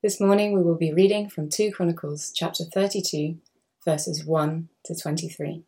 This morning we will be reading from 2 Chronicles chapter 32, verses 1 to 23.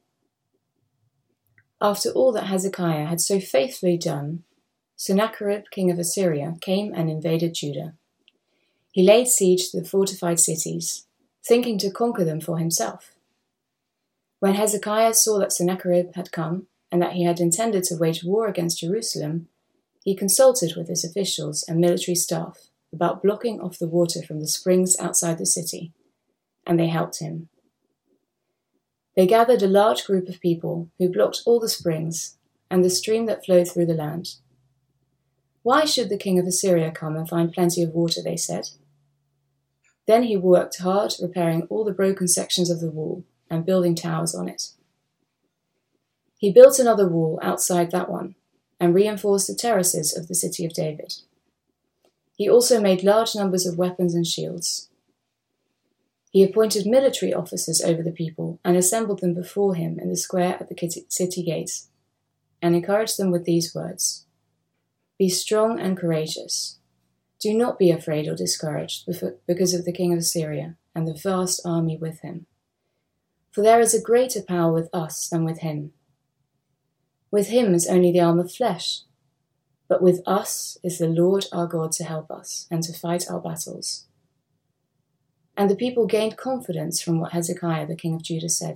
After all that Hezekiah had so faithfully done, Sennacherib, king of Assyria, came and invaded Judah. He laid siege to the fortified cities, thinking to conquer them for himself. When Hezekiah saw that Sennacherib had come and that he had intended to wage war against Jerusalem, he consulted with his officials and military staff about blocking off the water from the springs outside the city, and they helped him. They gathered a large group of people who blocked all the springs and the stream that flowed through the land. Why should the king of Assyria come and find plenty of water, they said. Then he worked hard repairing all the broken sections of the wall and building towers on it. He built another wall outside that one and reinforced the terraces of the city of David. He also made large numbers of weapons and shields. He appointed military officers over the people and assembled them before him in the square at the city gates, and encouraged them with these words: "Be strong and courageous. Do not be afraid or discouraged because of the king of Assyria and the vast army with him. For there is a greater power with us than with him. With him is only the arm of flesh, but with us is the Lord our God to help us and to fight our battles." And the people gained confidence from what Hezekiah the king of Judah said.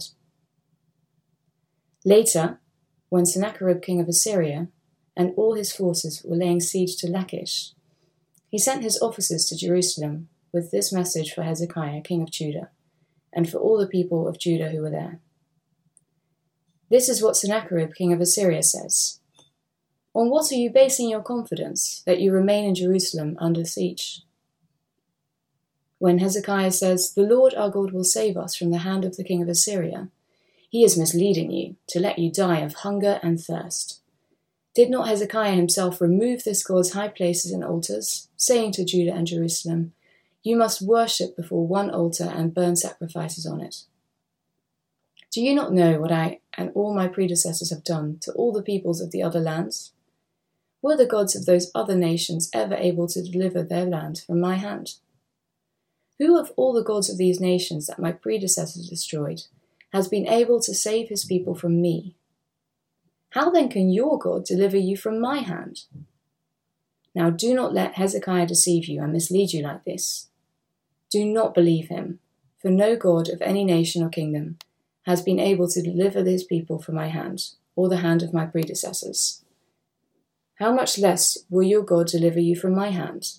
Later, when Sennacherib king of Assyria and all his forces were laying siege to Lachish, he sent his officers to Jerusalem with this message for Hezekiah king of Judah and for all the people of Judah who were there. This is what Sennacherib king of Assyria says: "On what are you basing your confidence that you remain in Jerusalem under siege?" When Hezekiah says, "The Lord our God will save us from the hand of the king of Assyria," he is misleading you to let you die of hunger and thirst. Did not Hezekiah himself remove this God's high places and altars, saying to Judah and Jerusalem, "You must worship before one altar and burn sacrifices on it"? Do you not know what I and all my predecessors have done to all the peoples of the other lands? Were the gods of those other nations ever able to deliver their land from my hand? Who of all the gods of these nations that my predecessors destroyed has been able to save his people from me? How then can your God deliver you from my hand? Now do not let Hezekiah deceive you and mislead you like this. Do not believe him, for no God of any nation or kingdom has been able to deliver his people from my hand, or the hand of my predecessors. How much less will your God deliver you from my hand?"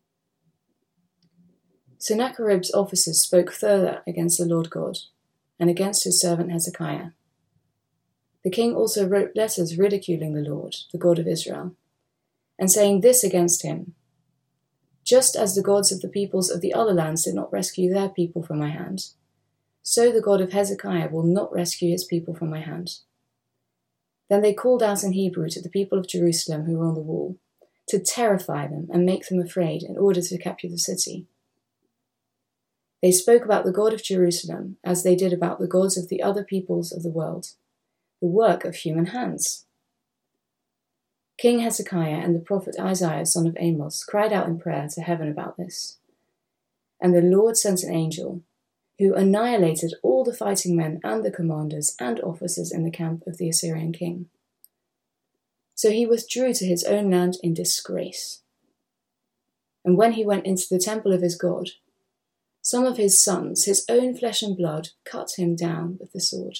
Sennacherib's officers spoke further against the Lord God and against his servant Hezekiah. The king also wrote letters ridiculing the Lord, the God of Israel, and saying this against him: "Just as the gods of the peoples of the other lands did not rescue their people from my hand, so the God of Hezekiah will not rescue his people from my hand." Then they called out in Hebrew to the people of Jerusalem who were on the wall, to terrify them and make them afraid in order to capture the city. They spoke about the God of Jerusalem as they did about the gods of the other peoples of the world, the work of human hands. King Hezekiah and the prophet Isaiah, son of Amos, cried out in prayer to heaven about this. And the Lord sent an angel who annihilated all the fighting men and the commanders and officers in the camp of the Assyrian king. So he withdrew to his own land in disgrace. And when he went into the temple of his God, some of his sons, his own flesh and blood, cut him down with the sword.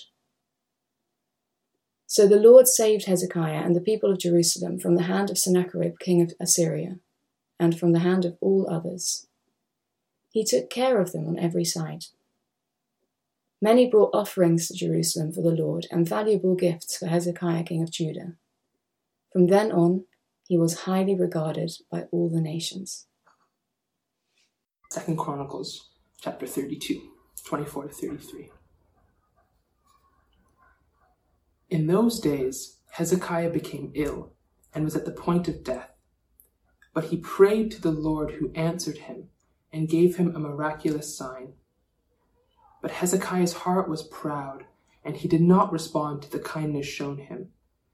So the Lord saved Hezekiah and the people of Jerusalem from the hand of Sennacherib, king of Assyria, and from the hand of all others. He took care of them on every side. Many brought offerings to Jerusalem for the Lord and valuable gifts for Hezekiah, king of Judah. From then on, he was highly regarded by all the nations. 2 Chronicles chapter 32, 24 to 33. In those days, Hezekiah became ill and was at the point of death. But he prayed to the Lord, who answered him and gave him a miraculous sign. But Hezekiah's heart was proud, and he did not respond to the kindness shown him.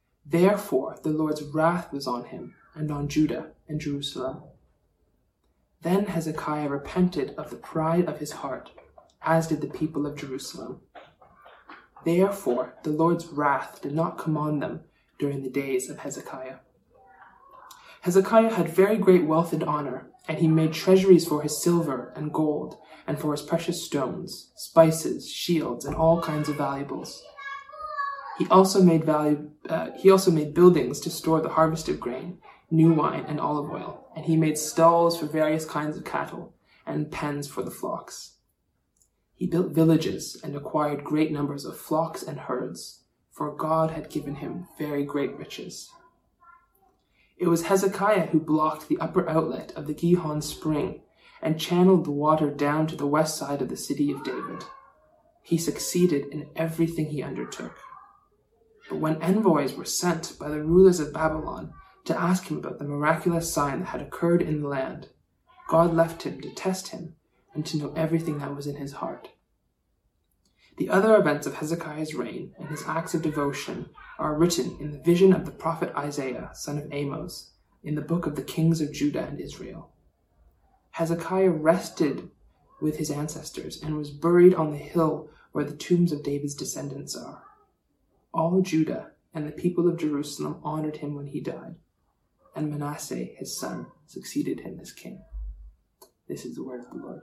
Therefore the Lord's wrath was on him and on Judah and Jerusalem. Then Hezekiah repented of the pride of his heart, as did the people of Jerusalem. Therefore the Lord's wrath did not come on them during the days of Hezekiah. Hezekiah had very great wealth and honor, and he made treasuries for his silver and gold, and for his precious stones, spices, shields, and all kinds of valuables. He also made buildings to store the harvested grain, new wine, and olive oil, and he made stalls for various kinds of cattle, and pens for the flocks. He built villages and acquired great numbers of flocks and herds, for God had given him very great riches. It was Hezekiah who blocked the upper outlet of the Gihon spring and channeled the water down to the west side of the city of David. He succeeded in everything he undertook. But when envoys were sent by the rulers of Babylon to ask him about the miraculous sign that had occurred in the land, God left him to test him and to know everything that was in his heart. The other events of Hezekiah's reign and his acts of devotion are written in the vision of the prophet Isaiah, son of Amos, in the book of the kings of Judah and Israel. Hezekiah rested with his ancestors and was buried on the hill where the tombs of David's descendants are. All Judah and the people of Jerusalem honored him when he died, and Manasseh, his son, succeeded him as king. This is the word of the Lord.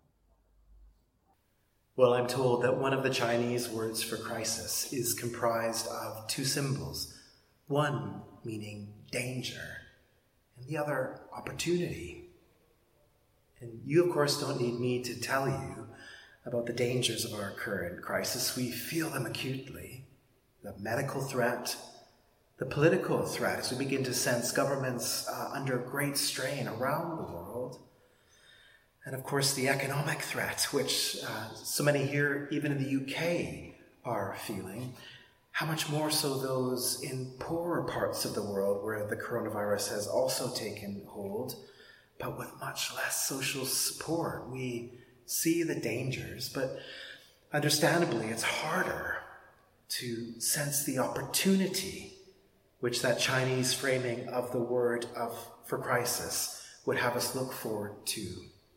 Well, I'm told that one of the Chinese words for crisis is comprised of two symbols, one meaning danger, and the other opportunity. And you, of course, don't need me to tell you about the dangers of our current crisis. We feel them acutely. The medical threat, the political threat, as we begin to sense governments under great strain around the world. And of course, the economic threat, which so many here, even in the UK, are feeling. How much more so those in poorer parts of the world where the coronavirus has also taken hold, but with much less social support. We see the dangers, but understandably, it's harder to sense the opportunity which that Chinese framing of the word for crisis would have us look forward to.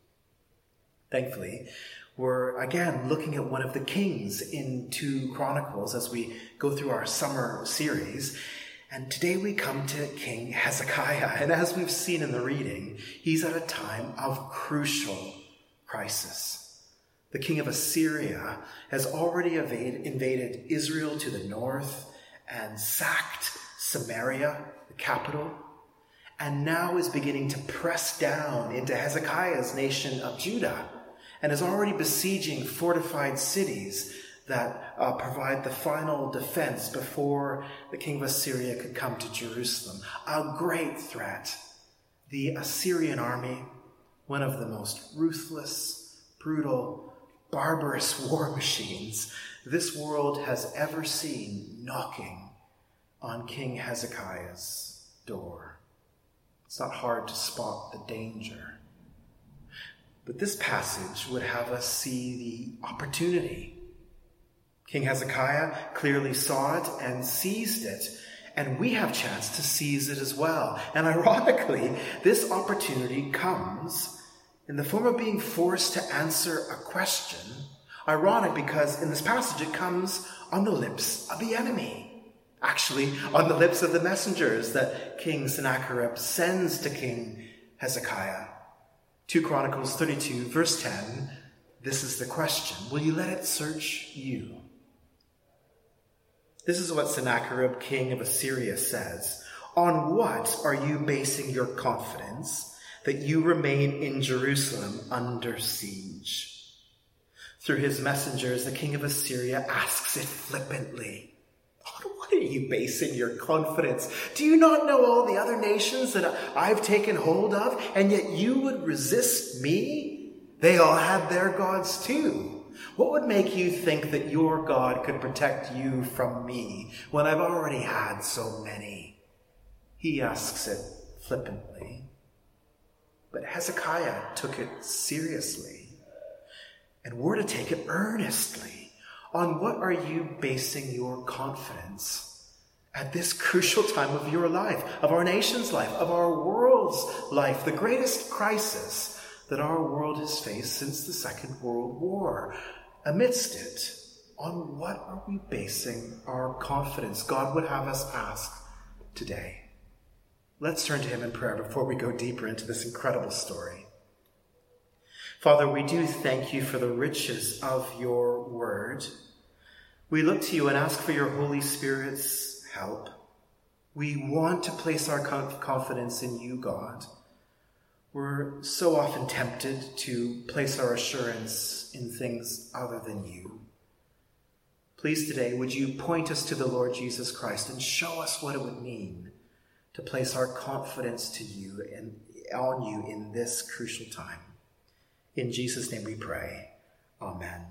Thankfully, we're again looking at one of the kings in 2 Chronicles as we go through our summer series. And today we come to King Hezekiah. And as we've seen in the reading, he's at a time of crucial crisis. The king of Assyria has already invaded Israel to the north and sacked Samaria, the capital, and now is beginning to press down into Hezekiah's nation of Judah, and is already besieging fortified cities that provide the final defense before the king of Assyria could come to Jerusalem. A great threat. The Assyrian army, one of the most ruthless, brutal, barbarous war machines this world has ever seen, knocking on King Hezekiah's door. It's not hard to spot the danger. But this passage would have us see the opportunity. King Hezekiah clearly saw it and seized it, and we have a chance to seize it as well. And ironically, this opportunity comes in the form of being forced to answer a question. Ironic because in this passage it comes on the lips of the enemy. Actually, on the lips of the messengers that King Sennacherib sends to King Hezekiah. 2 Chronicles 32, verse 10, this is the question. Will you let it search you? This is what Sennacherib, king of Assyria, says. On what are you basing your confidence that you remain in Jerusalem under siege? Through his messengers, the king of Assyria asks it flippantly. On what are you basing your confidence? Do you not know all the other nations that I've taken hold of, and yet you would resist me? They all had their gods too. What would make you think that your God could protect you from me when I've already had so many? He asks it flippantly. But Hezekiah took it seriously, and we're to take it earnestly. On what are you basing your confidence at this crucial time of your life, of our nation's life, of our world's life, the greatest crisis that our world has faced since the Second World War. Amidst it, on what are we basing our confidence? God would have us ask today. Let's turn to him in prayer before we go deeper into this incredible story. Father, we do thank you for the riches of your word. We look to you and ask for your Holy Spirit's help. We want to place our confidence in you, God. We're so often tempted to place our assurance in things other than you. Please today, would you point us to the Lord Jesus Christ and show us what it would mean to place our confidence to you and on you in this crucial time. In Jesus' name we pray. Amen.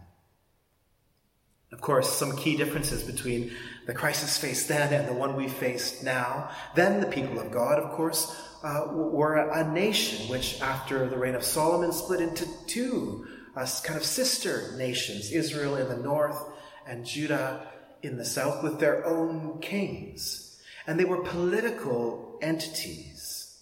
Of course, some key differences between the crisis faced then and the one we face now. Then the people of God, of course, were a nation which, after the reign of Solomon, split into two kind of sister nations, Israel in the north and Judah in the south, with their own kings. And they were political entities.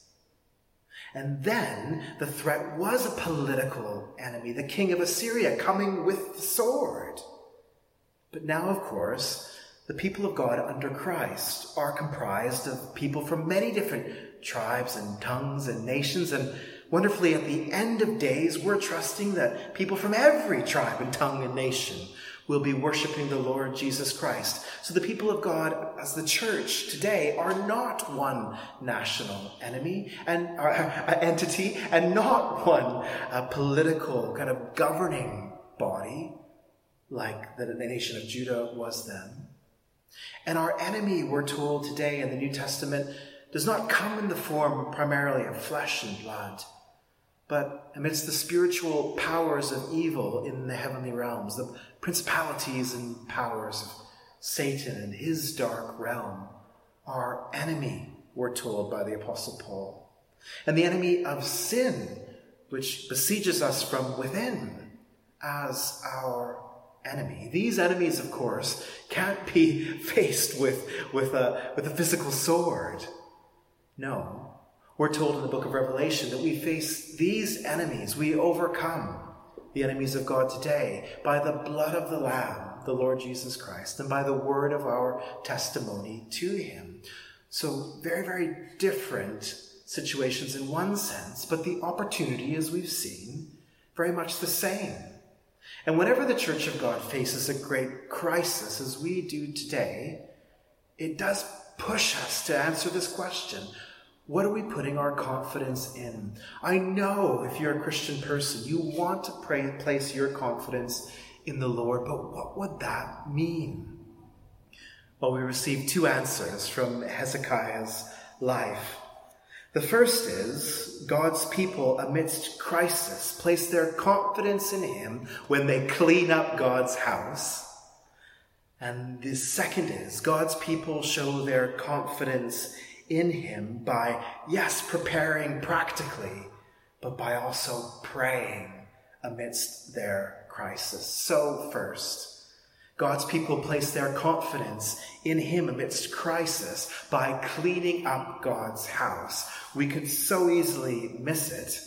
And then the threat was a political enemy, the king of Assyria, coming with the sword. But now, of course, the people of God under Christ are comprised of people from many different tribes and tongues and nations. And wonderfully, at the end of days, we're trusting that people from every tribe and tongue and nation will be worshiping the Lord Jesus Christ. So the people of God, as the church today, are not one national enemy and entity, and not one political kind of governing body like the nation of Judah was then. And our enemy, we're told today in the New Testament, does not come in the form primarily of flesh and blood, but amidst the spiritual powers of evil in the heavenly realms, the principalities and powers of Satan and his dark realm, our enemy, we're told by the Apostle Paul. And the enemy of sin, which besieges us from within as our enemy. These enemies, of course, can't be faced with a physical sword. No. We're told in the book of Revelation that we face these enemies. We overcome the enemies of God today by the blood of the Lamb, the Lord Jesus Christ, and by the word of our testimony to him. So very, very different situations in one sense, but the opportunity, as we've seen, very much the same. And whenever the Church of God faces a great crisis, as we do today, it does push us to answer this question. What are we putting our confidence in? I know if you're a Christian person, you want to place your confidence in the Lord, but what would that mean? Well, we received two answers from Hezekiah's life. The first is, God's people amidst crisis place their confidence in him when they clean up God's house. And the second is, God's people show their confidence in him by, yes, preparing practically, but by also praying amidst their crisis. So first, God's people place their confidence in him amidst crisis by cleaning up God's house. We could so easily miss it.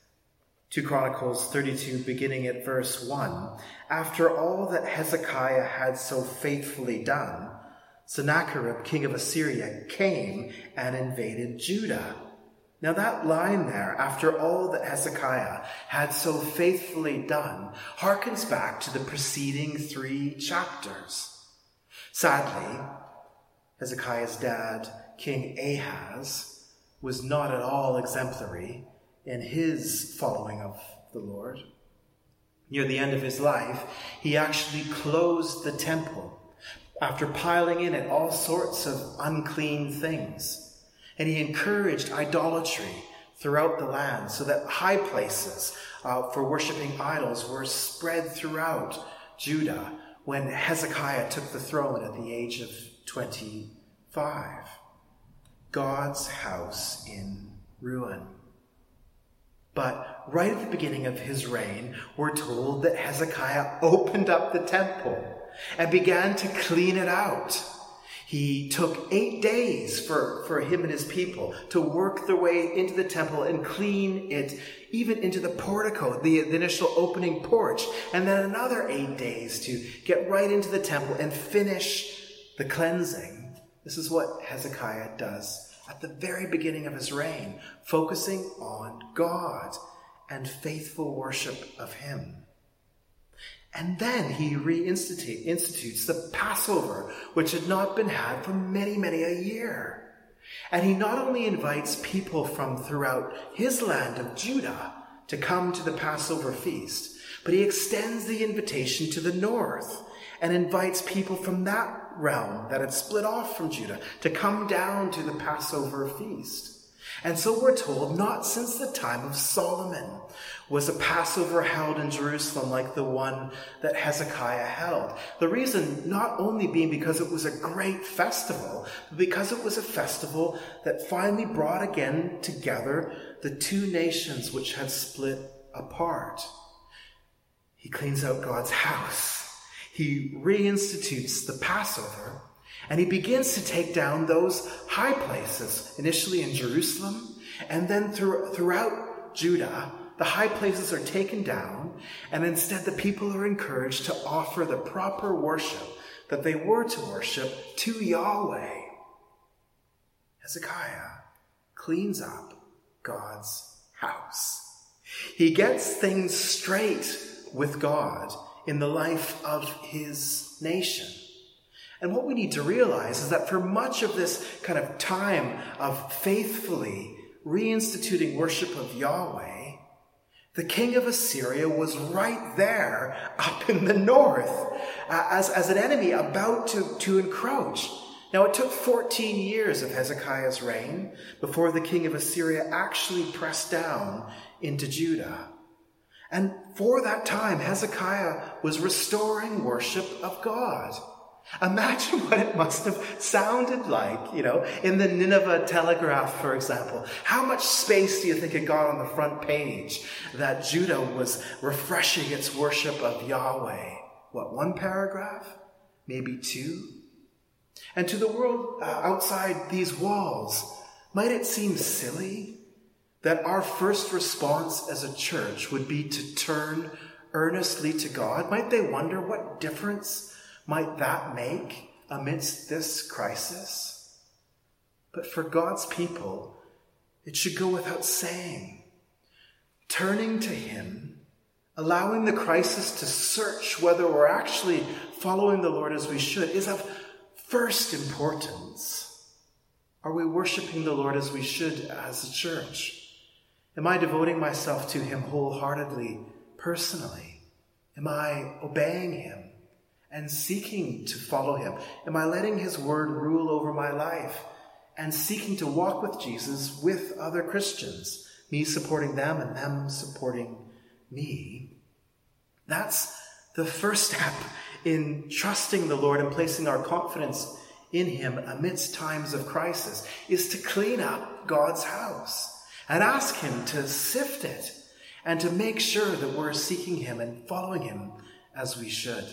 2 Chronicles 32, beginning at verse 1. After all that Hezekiah had so faithfully done, Sennacherib, king of Assyria, came and invaded Judah. Now that line there, after all that Hezekiah had so faithfully done, harkens back to the preceding 3 chapters. Sadly, Hezekiah's dad, King Ahaz, was not at all exemplary in his following of the Lord. Near the end of his life, he actually closed the temple after piling in it all sorts of unclean things. And he encouraged idolatry throughout the land so that high places for worshiping idols were spread throughout Judah when Hezekiah took the throne at the age of 25. God's house in ruin. But right at the beginning of his reign, we're told that Hezekiah opened up the temple and began to clean it out. He took 8 days for him and his people to work their way into the temple and clean it, even into the portico, the initial opening porch. And then another 8 days to get right into the temple and finish the cleansing. This is what Hezekiah does at the very beginning of his reign, focusing on God and faithful worship of him. And then he institutes the Passover, which had not been had for many, many a year. And he not only invites people from throughout his land of Judah to come to the Passover feast, but he extends the invitation to the north and invites people from that realm that had split off from Judah to come down to the Passover feast. And so we're told, not since the time of Solomon was a Passover held in Jerusalem like the one that Hezekiah held. The reason not only being because it was a great festival, but because it was a festival that finally brought again together the two nations which had split apart. He cleans out God's house. He reinstitutes the Passover. And he begins to take down those high places, initially in Jerusalem, and then throughout Judah. The high places are taken down, and instead the people are encouraged to offer the proper worship that they were to worship to Yahweh. Hezekiah cleans up God's house. He gets things straight with God in the life of his nation. And what we need to realize is that for much of this kind of time of faithfully reinstituting worship of Yahweh, the king of Assyria was right there up in the north as an enemy about to encroach. Now, it took 14 years of Hezekiah's reign before the king of Assyria actually pressed down into Judah. And for that time, Hezekiah was restoring worship of God. Imagine what it must have sounded like, in the Nineveh Telegraph, for example. How much space do you think it got on the front page that Judah was refreshing its worship of Yahweh? What, 1 paragraph? Maybe 2? And to the world outside these walls, might it seem silly that our first response as a church would be to turn earnestly to God? Might they wonder what difference might that make amidst this crisis? But for God's people, it should go without saying. Turning to him, allowing the crisis to search whether we're actually following the Lord as we should, is of first importance. Are we worshiping the Lord as we should as a church? Am I devoting myself to him wholeheartedly, personally? Am I obeying him and seeking to follow him? Am I letting his word rule over my life and seeking to walk with Jesus with other Christians, me supporting them and them supporting me? That's the first step in trusting the Lord and placing our confidence in him amidst times of crisis, is to clean up God's house and ask him to sift it and to make sure that we're seeking him and following him as we should.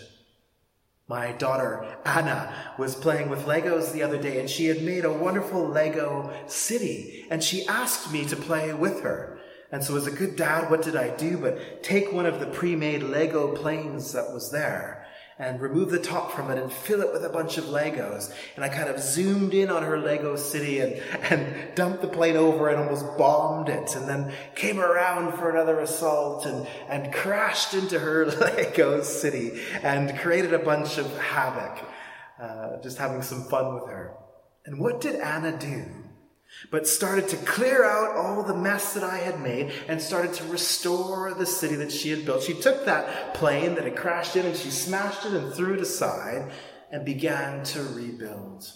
My daughter, Anna, was playing with Legos the other day, and she had made a wonderful Lego city, and she asked me to play with her. And so as a good dad, what did I do but take one of the pre-made Lego planes that was there and remove the top from it and fill it with a bunch of Legos. And I kind of zoomed in on her Lego city and dumped the plane over and almost bombed it, and then came around for another assault and crashed into her Lego city and created a bunch of havoc, just having some fun with her. And what did Anna do? But started to clear out all the mess that I had made and started to restore the city that she had built. She took that plane that had crashed in and she smashed it and threw it aside and began to rebuild.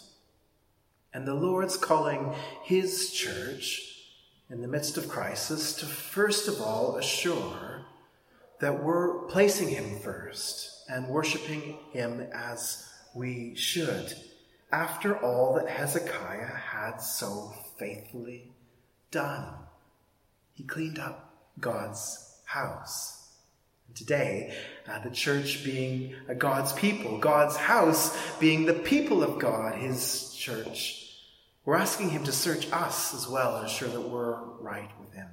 And the Lord's calling his church in the midst of crisis to first of all assure that we're placing him first and worshiping him as we should, after all that Hezekiah had so faithfully done. He cleaned up God's house. Today, the church being God's people, God's house being the people of God, his church, we're asking him to search us as well and ensure that we're right with him.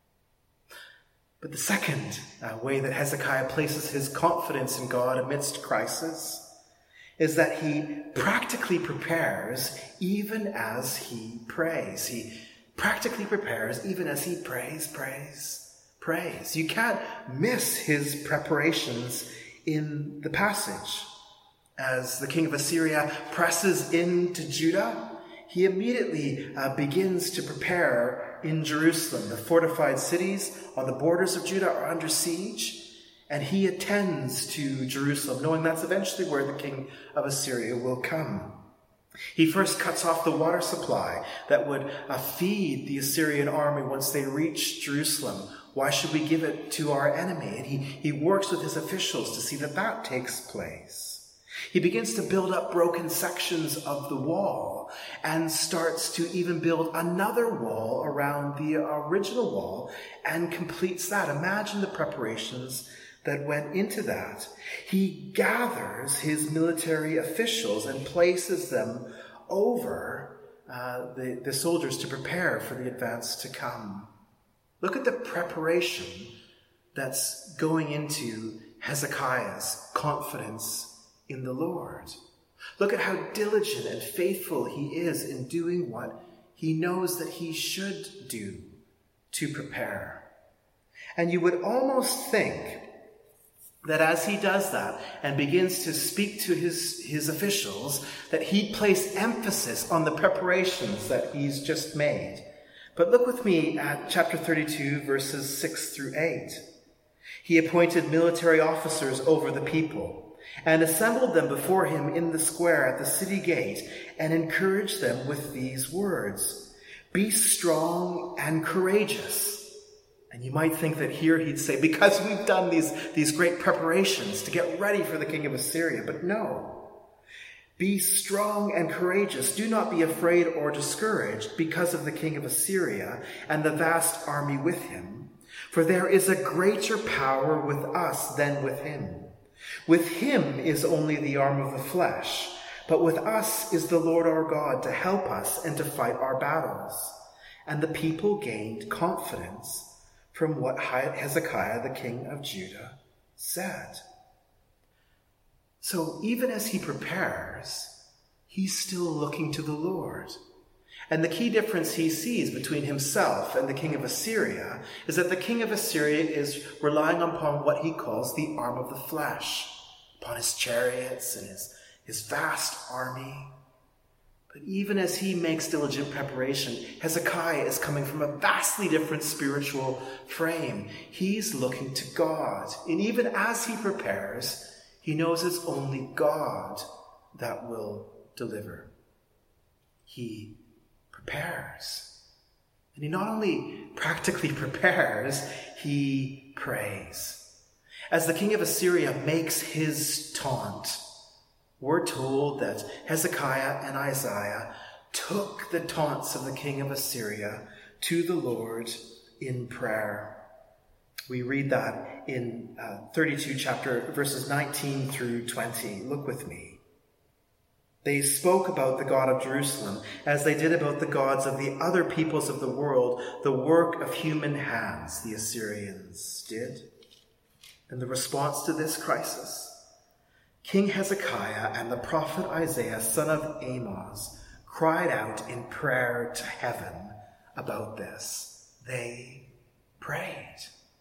But the second way that Hezekiah places his confidence in God amidst crisis is that he practically prepares even as he prays. He practically prepares even as he prays. You can't miss his preparations in the passage. As the king of Assyria presses into Judah, he immediately begins to prepare in Jerusalem. The fortified cities on the borders of Judah are under siege, and he attends to Jerusalem, knowing that's eventually where the king of Assyria will come. He first cuts off the water supply that would feed the Assyrian army once they reach Jerusalem. Why should we give it to our enemy? And he works with his officials to see that that takes place. He begins to build up broken sections of the wall and starts to even build another wall around the original wall and completes that. Imagine the preparations that went into that. He gathers his military officials and places them over the soldiers to prepare for the advance to come. Look at the preparation that's going into Hezekiah's confidence in the Lord. Look at how diligent and faithful he is in doing what he knows that he should do to prepare. And you would almost think that as he does that and begins to speak to his officials, that he'd place emphasis on the preparations that he's just made. But look with me at chapter 32, verses 6 through 8. He appointed military officers over the people and assembled them before him in the square at the city gate and encouraged them with these words, "Be strong and courageous." And you might think that here he'd say, because we've done these great preparations to get ready for the king of Assyria. But no. Be strong and courageous. Do not be afraid or discouraged because of the king of Assyria and the vast army with him. For there is a greater power with us than with him. With him is only the arm of the flesh, but with us is the Lord our God to help us and to fight our battles. And the people gained confidence from what Hezekiah, the king of Judah, said. So even as he prepares, he's still looking to the Lord. And the key difference he sees between himself and the king of Assyria is that the king of Assyria is relying upon what he calls the arm of the flesh, upon his chariots and his vast army. But even as he makes diligent preparation, Hezekiah is coming from a vastly different spiritual frame. He's looking to God. And even as he prepares, he knows it's only God that will deliver. He prepares. And he not only practically prepares, he prays. As the king of Assyria makes his taunt, we're told that Hezekiah and Isaiah took the taunts of the king of Assyria to the Lord in prayer. We read that in 32 chapter, verses 19 through 20. Look with me. They spoke about the God of Jerusalem as they did about the gods of the other peoples of the world, the work of human hands, the Assyrians did. And the response to this crisis, King Hezekiah and the prophet Isaiah, son of Amoz, cried out in prayer to heaven about this. They prayed.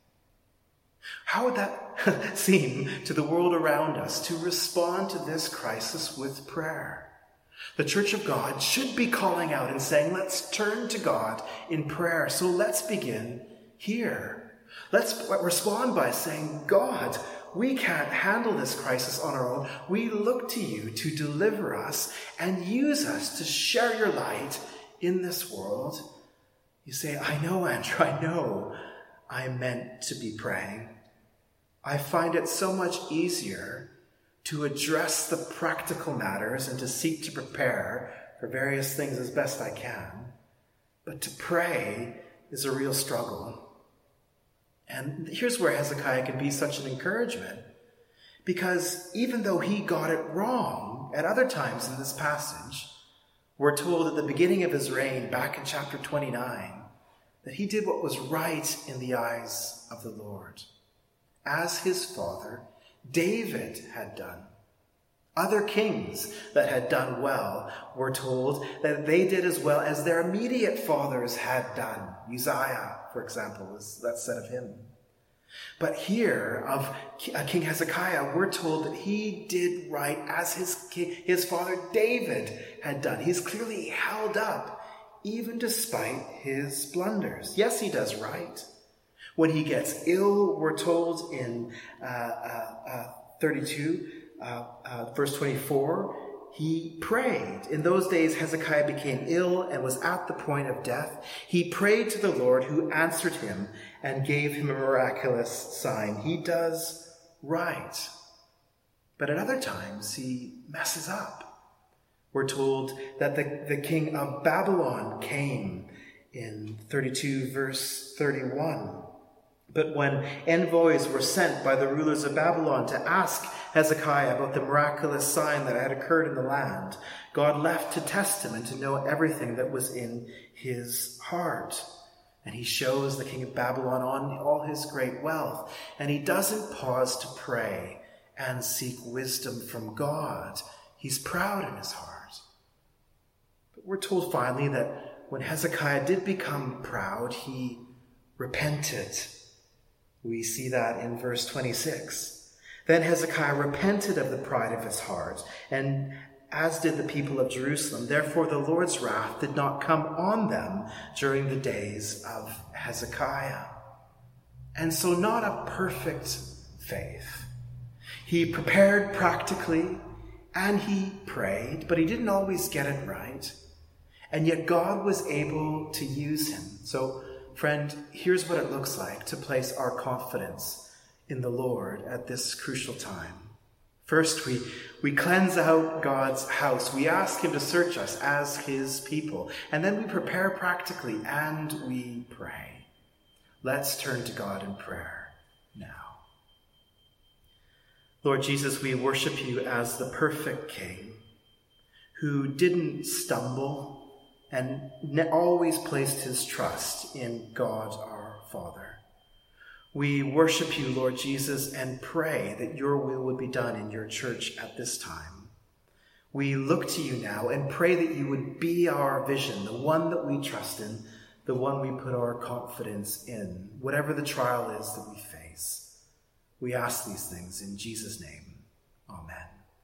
How would that seem to the world around us to respond to this crisis with prayer? The Church of God should be calling out and saying, let's turn to God in prayer. So let's begin here. Let's respond by saying, God, we can't handle this crisis on our own. We look to you to deliver us and use us to share your light in this world. You say, I know, Andrew, I know I'm meant to be praying. I find it so much easier to address the practical matters and to seek to prepare for various things as best I can. But to pray is a real struggle. And here's where Hezekiah can be such an encouragement, because even though he got it wrong at other times in this passage, we're told at the beginning of his reign, back in chapter 29, that he did what was right in the eyes of the Lord, as his father David had done. Other kings that had done well were told that they did as well as their immediate fathers had done. Uzziah, for example, that's said of him. But here, of King Hezekiah, we're told that he did right as his father David had done. He's clearly held up, even despite his blunders. Yes, he does right. When he gets ill, we're told in 32, verse 24, he prayed. In those days, Hezekiah became ill and was at the point of death. He prayed to the Lord, who answered him and gave him a miraculous sign. He does right. But at other times, he messes up. We're told that the king of Babylon came in 32, verse 31. But when envoys were sent by the rulers of Babylon to ask Hezekiah about the miraculous sign that had occurred in the land, God left to test him and to know everything that was in his heart. And he shows the king of Babylon on all his great wealth. And he doesn't pause to pray and seek wisdom from God. He's proud in his heart. But we're told finally that when Hezekiah did become proud, he repented. We see that in verse 26. Then Hezekiah repented of the pride of his heart, and as did the people of Jerusalem. Therefore the Lord's wrath did not come on them during the days of Hezekiah. And so not a perfect faith. He prepared practically, and he prayed, but he didn't always get it right. And yet God was able to use him. So, friend, here's what it looks like to place our confidence in the Lord at this crucial time. First, we cleanse out God's house. We ask him to search us as his people. And then we prepare practically and we pray. Let's turn to God in prayer now. Lord Jesus, we worship you as the perfect King who didn't stumble and always placed his trust in God our Father. We worship you, Lord Jesus, and pray that your will would be done in your church at this time. We look to you now and pray that you would be our vision, the one that we trust in, the one we put our confidence in, whatever the trial is that we face. We ask these things in Jesus' name. Amen.